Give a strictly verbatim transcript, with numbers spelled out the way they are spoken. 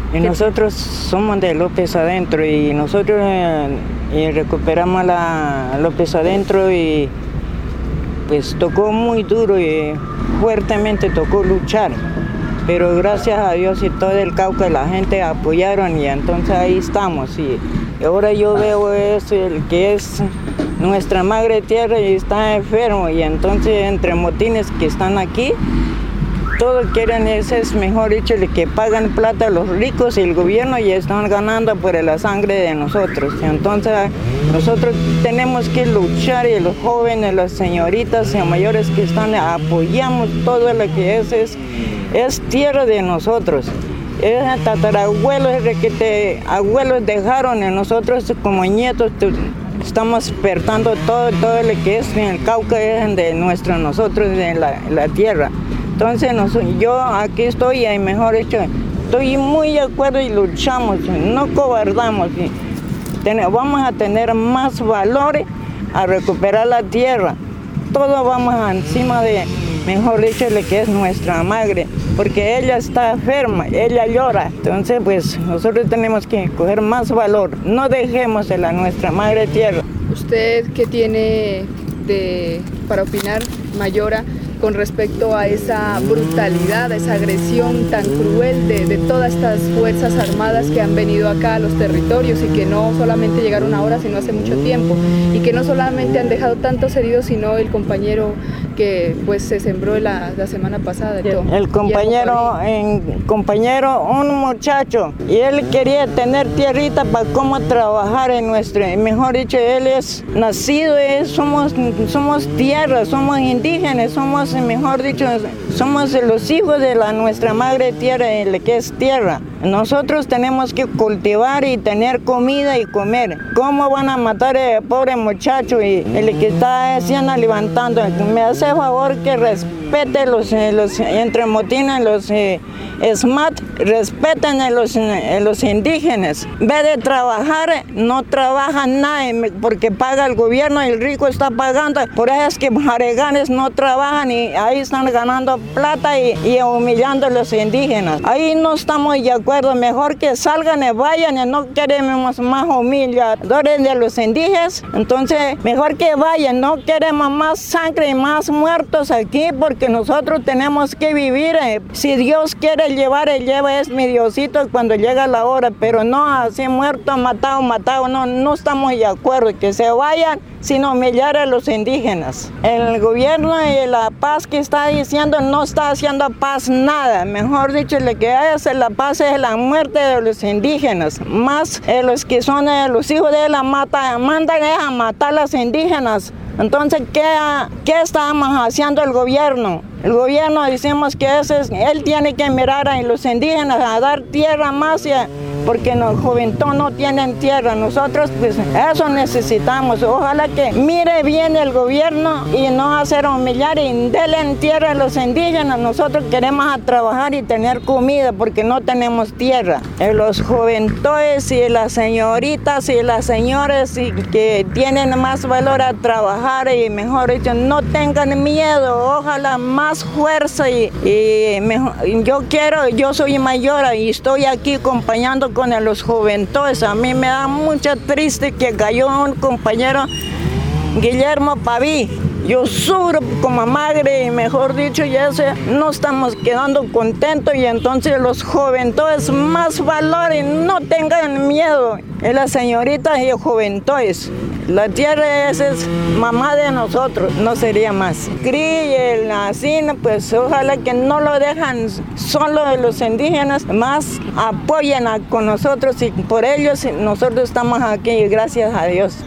Y nosotros somos de López Adentro y nosotros eh, y recuperamos la López Adentro y pues tocó muy duro y fuertemente tocó luchar. Pero gracias a Dios y todo el Cauca la gente apoyaron y entonces ahí estamos. Y ahora yo veo eso, el que es nuestra madre tierra y está enfermo y entonces entre motines que están aquí, todos quieren, ese es mejor dicho, el que pagan plata a los ricos y el gobierno y están ganando por la sangre de nosotros. Entonces nosotros tenemos que luchar y los jóvenes, las señoritas y mayores que están, apoyamos todo lo que es, es, es tierra de nosotros. Es tatarabuelos, es que te, abuelos dejaron y nosotros como nietos estamos despertando todo, todo lo que es en el Cauca, es de nuestro, nosotros, de la, la tierra. Entonces yo aquí estoy y mejor hecho, estoy muy de acuerdo y luchamos, no cobardamos. Y ten, vamos a tener más valores a recuperar la tierra. Todos vamos encima de, mejor dicho, lo que es nuestra madre, porque ella está enferma, ella llora. Entonces pues nosotros tenemos que coger más valor, no dejemos de la nuestra madre tierra. ¿Usted qué tiene de, para opinar, Mayora, con respecto a esa brutalidad, a esa agresión tan cruel de, de todas estas fuerzas armadas que han venido acá a los territorios y que no solamente llegaron ahora, sino hace mucho tiempo, y que no solamente han dejado tantos heridos, sino el compañero que pues se sembró la, la semana pasada? El, el compañero, en, compañero, un muchacho, y él quería tener tierrita para cómo trabajar en nuestro, mejor dicho, él es nacido, es, somos, somos tierra, somos indígenas, somos, mejor dicho, somos los hijos de la, nuestra madre tierra, el que es tierra. Nosotros tenemos que cultivar y tener comida y comer. ¿Cómo van a matar al pobre muchacho y el que está haciendo, levantando? Me hace favor que respete los, los entre motines, los eh, S M A T, respeten a los, a los indígenas. En vez de trabajar, no trabajan nada porque paga el gobierno, el rico está pagando. Por eso es que jareganes no trabajan y ahí están ganando plata y, y humillando a los indígenas. Ahí no estamos de acuerdo, mejor que salgan y vayan, y no queremos más humilladores de los indígenas, entonces mejor que vayan, no queremos más sangre y más muertos aquí porque nosotros tenemos que vivir. Si Dios quiere llevar, Él lleva, es mi Diosito cuando llega la hora, pero no así muerto, matado, matado, no, no estamos de acuerdo, que se vayan sino humillar a los indígenas. El gobierno y la paz que está diciendo no está haciendo paz nada, mejor dicho, lo que hace la paz es la muerte de los indígenas, más eh, los que son eh, los hijos de la mata, mandan a matar a los indígenas. Entonces, ¿qué, qué estamos haciendo el gobierno? El gobierno decimos que ese es, él tiene que mirar a los indígenas a dar tierra más, ya, porque los juventud no tienen tierra. Nosotros pues eso necesitamos. Ojalá que mire bien el gobierno y no hacer humillar y denle tierra a los indígenas. Nosotros queremos a trabajar y tener comida porque no tenemos tierra. Los juventudes y las señoritas y las señoras y que tienen más valor a trabajar y mejor dicho, no tengan miedo. Ojalá más fuerza y, y mejor, yo quiero, yo soy mayor y estoy aquí acompañando con los juventudes. A mí me da mucha triste que cayó un compañero, Guillermo Paví. Yo sufro como madre y mejor dicho, ya se, no estamos quedando contentos y entonces los juventudes más valor y no tengan miedo. Y las señoritas y juventudes. La tierra es, es mamá de nosotros, no sería más. Cri, el así, pues ojalá que no lo dejan solo de los indígenas, más apoyen a, con nosotros y por ellos nosotros estamos aquí, gracias a Dios.